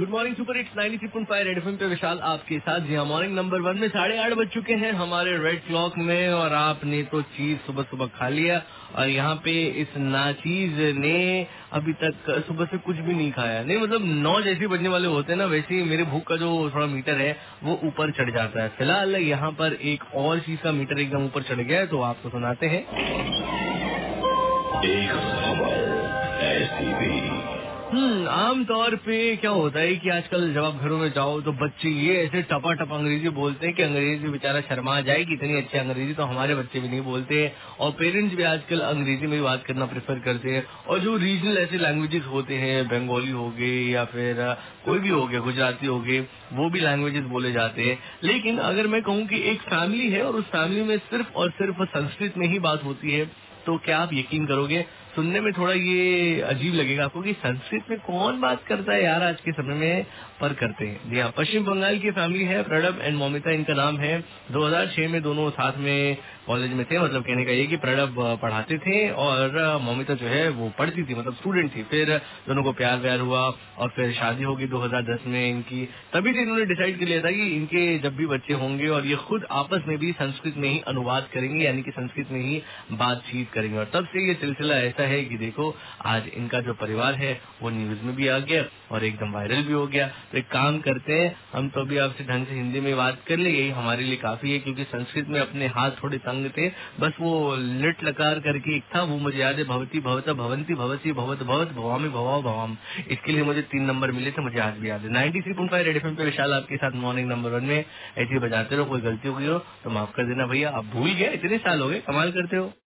Good morning super hits 93.5 red FM पे विशाल आपके साथ। जी हाँ, मॉर्निंग नंबर 1 में 8:30 बज चुके हैं हमारे रेड क्लॉक में, और आपने तो चीज सुबह सुबह खा लिया, और यहाँ पे इस नाचीज ने अभी तक सुबह से कुछ भी नहीं खाया। नहीं मतलब 9 जैसे बजने वाले होते हैं ना, वैसे ही मेरे भूख का जो थोड़ा मीटर है वो ऊपर चढ़ जाता है। फिलहाल यहाँ पर एक और चीज का मीटर एकदम ऊपर चढ़ गया है, तो आपको सुनाते हैं। एक खबर ऐसी भी। आमतौर पे क्या होता है कि आजकल जब आप घरों में जाओ तो बच्चे ये ऐसे टपा अंग्रेजी बोलते हैं कि अंग्रेजी बेचारा शर्मा जाए कि इतनी अच्छी अंग्रेजी तो हमारे बच्चे भी नहीं बोलते, और पेरेंट्स भी आजकल अंग्रेजी में ही बात करना प्रेफर करते हैं। और जो रीजनल ऐसे लैंग्वेजेस होते हैं, बंगाली हो गए या फिर कोई भी हो गया, गुजराती हो गए, वो भी लैंग्वेजेस बोले जाते हैं। लेकिन अगर मैं कहूँ कि एक फैमिली है और उस फैमिली में सिर्फ और सिर्फ संस्कृत में ही बात होती है, तो क्या आप यकीन करोगे, सुनने में थोड़ा ये अजीब लगेगा आपको कि संस्कृत में कौन बात करता है यार आज के समय में, पर करते हैं। जी हाँ, पश्चिम बंगाल की फैमिली है, प्रणब एंड मौमिता इनका नाम है। 2006 में दोनों साथ में कॉलेज में थे। मतलब कहने का ये कि प्रणब पढ़ाते थे और मौमिता जो है वो पढ़ती थी, मतलब स्टूडेंट थी। फिर दोनों को प्यार व्यार हुआ और फिर शादी होगी 2010 में इनकी। तभी से इन्होंने डिसाइड कर लिया था कि इनके जब भी बच्चे होंगे और ये खुद आपस में भी संस्कृत में ही अनुवाद करेंगे, यानी कि संस्कृत में ही बातचीत करेंगे। और तब से ये सिलसिला ऐसा है कि देखो आज इनका जो परिवार है वो न्यूज में भी आ गया और एकदम वायरल भी हो गया। तो एक काम करते हैं, हम तो भी आपसे ढंग से हिंदी में बात कर ले, यही हमारे लिए काफी है, क्योंकि संस्कृत में अपने हाथ थोड़े तंग थे। बस वो लिट लकार करके एक था, वो मुझे याद है, भवती भवता भवंती भवसी भवत भवत भवामी भवाओ भवाम। इसके लिए मुझे 3 नंबर मिले थे, मुझे आज भी याद है। 93.5 रेड एफएम पे विशाल आपके साथ मॉर्निंग नंबर 1 में ऐसे ही बजाते रहो। कोई गलती हो गई हो तो माफ कर देना भैया, आप भूल गए, इतने साल हो गए, कमाल करते हो।